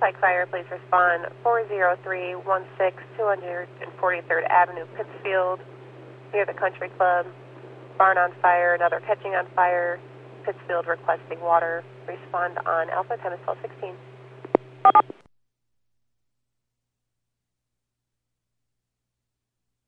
Pike Fire, please respond 40316 243rd Avenue, Pittsfield, near the Country Club. Barn on fire, another catching on fire. Pittsfield requesting water. Respond on Alpha, time is 12:16.